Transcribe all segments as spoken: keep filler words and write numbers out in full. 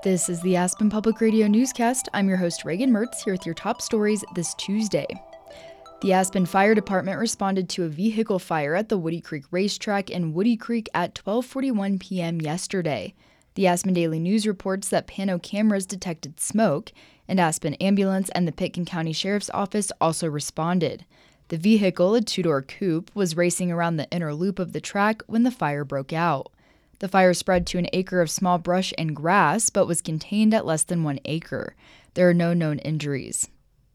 This is the Aspen Public Radio newscast. I'm your host, Reagan Mertz, here with your top stories this Tuesday. The Aspen Fire Department responded to a vehicle fire at the Woody Creek Racetrack in Woody Creek at twelve forty-one p.m. yesterday. The Aspen Daily News reports that Pano cameras detected smoke, and Aspen Ambulance and the Pitkin County Sheriff's Office also responded. The vehicle, a two-door coupe, was racing around the inner loop of the track when the fire broke out. The fire spread to an acre of small brush and grass, but was contained at less than one acre. There are no known injuries.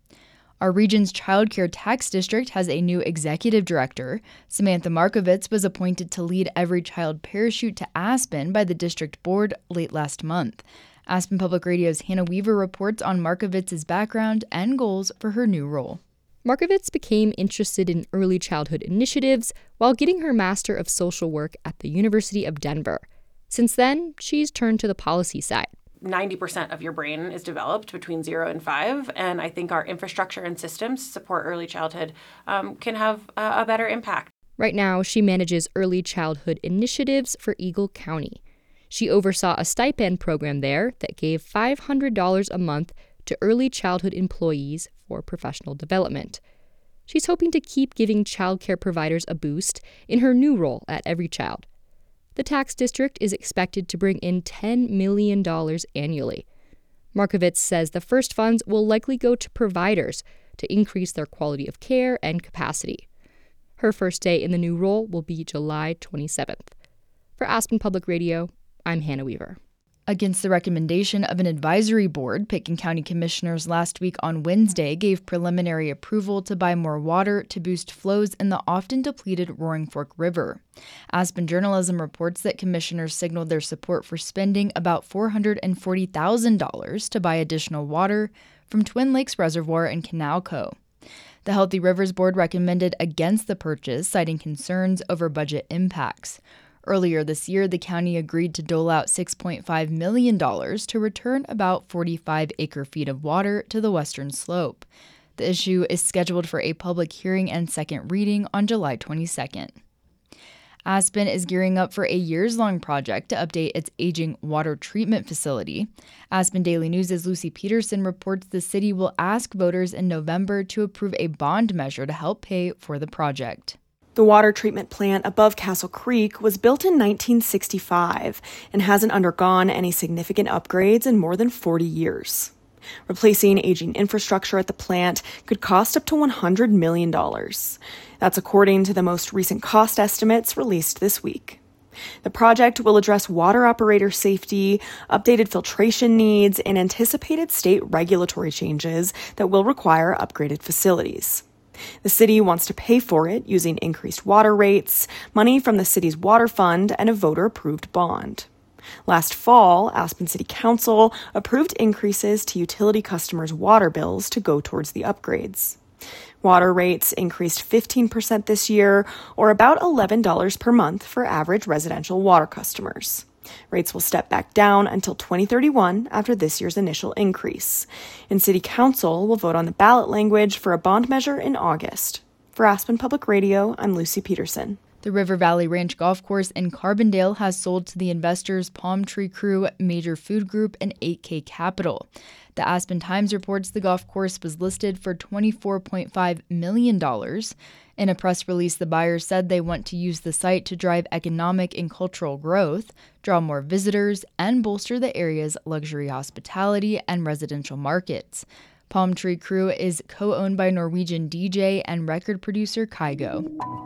Our region's child care tax district has a new executive director. Samantha Markovitz was appointed to lead Every Child Parachute to Aspen by the district board late last month. Aspen Public Radio's Hannah Weaver reports on Markovitz's background and goals for her new role. Markovitz became interested in early childhood initiatives while getting her Master of Social Work at the University of Denver. Since then, she's turned to the policy side. ninety percent of your brain is developed between zero and five, and I think our infrastructure and systems to support early childhood um, can have a, a better impact. Right now, she manages early childhood initiatives for Eagle County. She oversaw a stipend program there that gave five hundred dollars a month to early childhood employees for professional development. She's hoping to keep giving childcare providers a boost in her new role at Every Child. The tax district is expected to bring in ten million dollars annually. Markovitz says the first funds will likely go to providers to increase their quality of care and capacity. Her first day in the new role will be July twenty-seventh. For Aspen Public Radio, I'm Hannah Weaver. Against the recommendation of an advisory board, Pitkin County commissioners last week on Wednesday gave preliminary approval to buy more water to boost flows in the often depleted Roaring Fork River. Aspen Journalism reports that commissioners signaled their support for spending about four hundred forty thousand dollars to buy additional water from Twin Lakes Reservoir and Canalco. The Healthy Rivers Board recommended against the purchase, citing concerns over budget impacts. Earlier this year, the county agreed to dole out six point five million dollars to return about forty-five acre-feet of water to the western slope. The issue is scheduled for a public hearing and second reading on July twenty-second. Aspen is gearing up for a years-long project to update its aging water treatment facility. Aspen Daily News' Lucy Peterson reports the city will ask voters in November to approve a bond measure to help pay for the project. The water treatment plant above Castle Creek was built in nineteen sixty-five and hasn't undergone any significant upgrades in more than forty years. Replacing aging infrastructure at the plant could cost up to one hundred million dollars. That's according to the most recent cost estimates released this week. The project will address water operator safety, updated filtration needs, and anticipated state regulatory changes that will require upgraded facilities. The city wants to pay for it using increased water rates, money from the city's water fund, and a voter-approved bond. Last fall, Aspen City Council approved increases to utility customers' water bills to go towards the upgrades. Water rates increased fifteen percent this year, or about eleven dollars per month for average residential water customers. Rates will step back down until twenty thirty-one after this year's initial increase. And City Council will vote on the ballot language for a bond measure in August. For Aspen Public Radio, I'm Lucy Peterson. The River Valley Ranch Golf Course in Carbondale has sold to the investors Palm Tree Crew, Major Food Group, and eight K Capital. The Aspen Times reports the golf course was listed for twenty-four point five million dollars. In a press release, the buyers said they want to use the site to drive economic and cultural growth, draw more visitors, and bolster the area's luxury hospitality and residential markets. Palm Tree Crew is co-owned by Norwegian D J and record producer Kygo.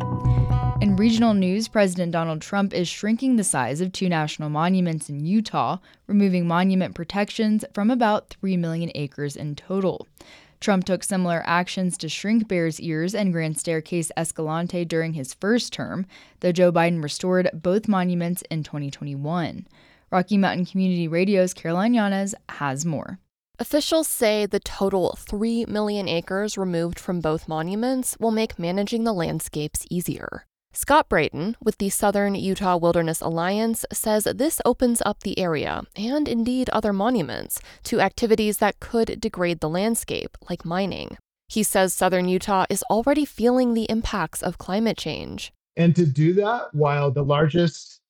In regional news, President Donald Trump is shrinking the size of two national monuments in Utah, removing monument protections from about three million acres in total. Trump took similar actions to shrink Bears Ears and Grand Staircase Escalante during his first term, though Joe Biden restored both monuments in twenty twenty-one. Rocky Mountain Community Radio's Caroline Yanez has more. Officials say the total three million acres removed from both monuments will make managing the landscapes easier. Scott Brayton, with the Southern Utah Wilderness Alliance, says this opens up the area, and indeed other monuments, to activities that could degrade the landscape, like mining. He says Southern Utah is already feeling the impacts of climate change. And to do that while the largest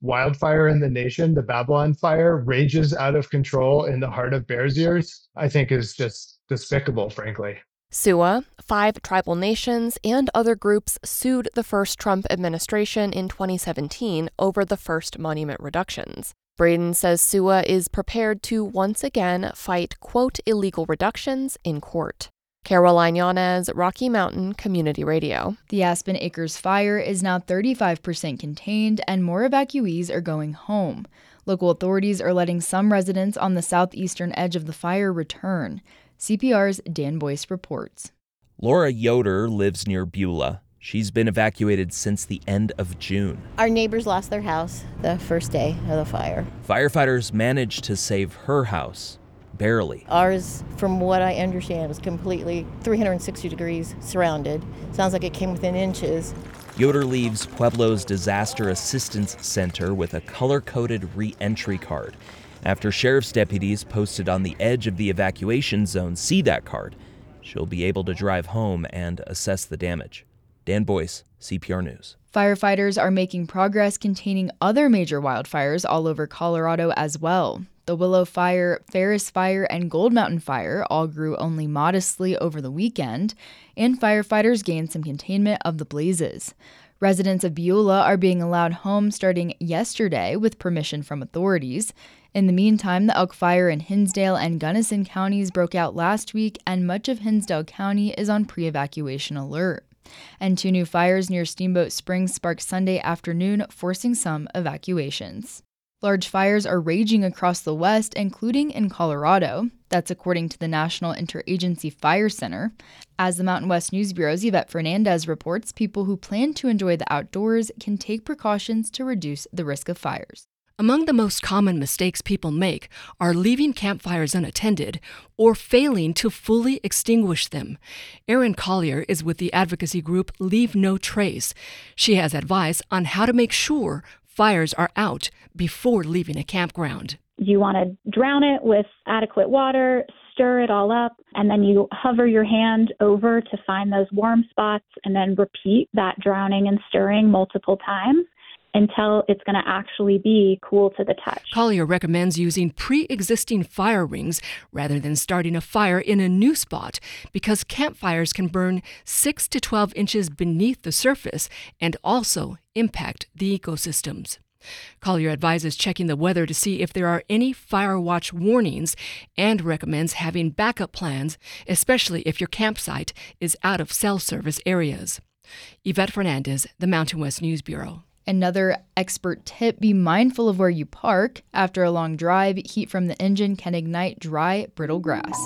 wildfire in the nation, the Babylon fire, rages out of control in the heart of Bears Ears, I think is just despicable, frankly. S U A, five tribal nations, and other groups sued the first Trump administration in twenty seventeen over the first monument reductions. Braden says S U A is prepared to once again fight, quote, illegal reductions in court. Caroline Yanez, Rocky Mountain Community Radio. The Aspen Acres fire is now thirty-five percent contained, and more evacuees are going home. Local authorities are letting some residents on the southeastern edge of the fire return. C P R's Dan Boyce reports. Laura Yoder lives near Beulah. She's been evacuated since the end of June. Our neighbors lost their house the first day of the fire. Firefighters managed to save her house. Barely. Ours, from what I understand, was completely three hundred sixty degrees surrounded. Sounds like it came within inches. Yoder leaves Pueblo's Disaster Assistance Center with a color-coded re-entry card. After sheriff's deputies posted on the edge of the evacuation zone see that card, she'll be able to drive home and assess the damage. Dan Boyce, C P R News. Firefighters are making progress containing other major wildfires all over Colorado as well. The Willow Fire, Ferris Fire, and Gold Mountain Fire all grew only modestly over the weekend, and firefighters gained some containment of the blazes. Residents of Beulah are being allowed home starting yesterday with permission from authorities. In the meantime, the Elk Fire in Hinsdale and Gunnison counties broke out last week, and much of Hinsdale County is on pre-evacuation alert. And two new fires near Steamboat Springs sparked Sunday afternoon, forcing some evacuations. Large fires are raging across the West, including in Colorado. That's according to the National Interagency Fire Center. As the Mountain West News Bureau's Yvette Fernandez reports, people who plan to enjoy the outdoors can take precautions to reduce the risk of fires. Among the most common mistakes people make are leaving campfires unattended or failing to fully extinguish them. Erin Collier is with the advocacy group Leave No Trace. She has advice on how to make sure fires are out before leaving a campground. You want to drown it with adequate water, stir it all up, and then you hover your hand over to find those warm spots and then repeat that drowning and stirring multiple times until it's going to actually be cool to the touch. Collier recommends using pre-existing fire rings rather than starting a fire in a new spot because campfires can burn six to twelve inches beneath the surface and also impact the ecosystems. Collier advises checking the weather to see if there are any fire watch warnings and recommends having backup plans, especially if your campsite is out of cell service areas. Yvette Fernandez, the Mountain West News Bureau. Another expert tip, be mindful of where you park. After a long drive, heat from the engine can ignite dry, brittle grass.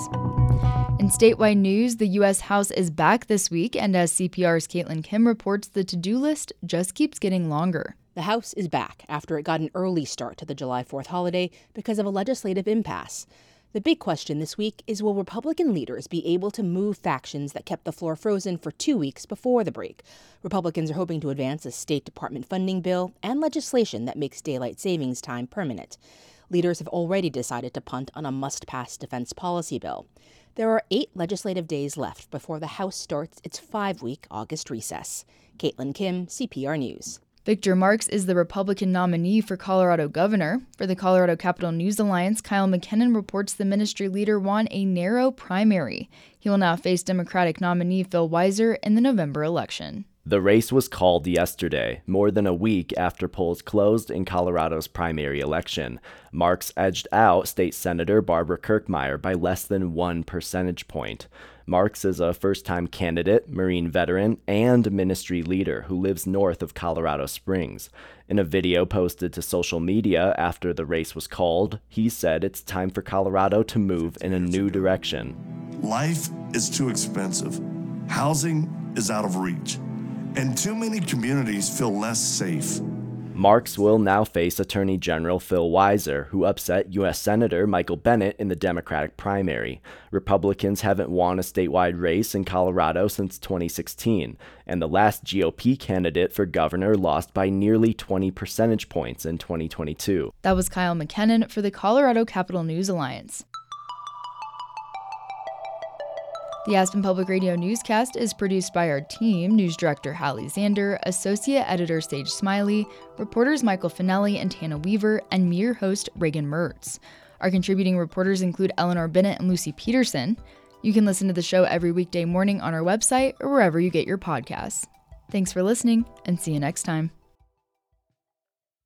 In statewide news, the U S House is back this week, and as C P R's Caitlin Kim reports, the to-do list just keeps getting longer. The House is back after it got an early start to the July fourth holiday because of a legislative impasse. The big question this week is, will Republican leaders be able to move factions that kept the floor frozen for two weeks before the break? Republicans are hoping to advance a State Department funding bill and legislation that makes daylight savings time permanent. Leaders have already decided to punt on a must-pass defense policy bill. There are eight legislative days left before the House starts its five-week August recess. Caitlin Kim, C P R News. Victor Marks is the Republican nominee for Colorado governor. For the Colorado Capital News Alliance, Kyle McKinnon reports the ministry leader won a narrow primary. He will now face Democratic nominee Phil Weiser in the November election. The race was called yesterday, more than a week after polls closed in Colorado's primary election. Marks edged out State Senator Barbara Kirkmeyer by less than one percentage point. Marks is a first-time candidate, Marine veteran, and ministry leader who lives north of Colorado Springs. In a video posted to social media after the race was called, he said it's time for Colorado to move in a new direction. Life is too expensive. Housing is out of reach. And too many communities feel less safe. Marks will now face Attorney General Phil Weiser, who upset U S Senator Michael Bennet in the Democratic primary. Republicans haven't won a statewide race in Colorado since twenty sixteen, and the last G O P candidate for governor lost by nearly twenty percentage points in twenty twenty-two. That was Kyle McKinnon for the Colorado Capital News Alliance. The Aspen Public Radio newscast is produced by our team, News Director Hallie Zander, Associate Editor Sage Smiley, reporters Michael Finelli and Hannah Weaver, and me, your host, Reagan Mertz. Our contributing reporters include Eleanor Bennett and Lucy Peterson. You can listen to the show every weekday morning on our website or wherever you get your podcasts. Thanks for listening, and see you next time.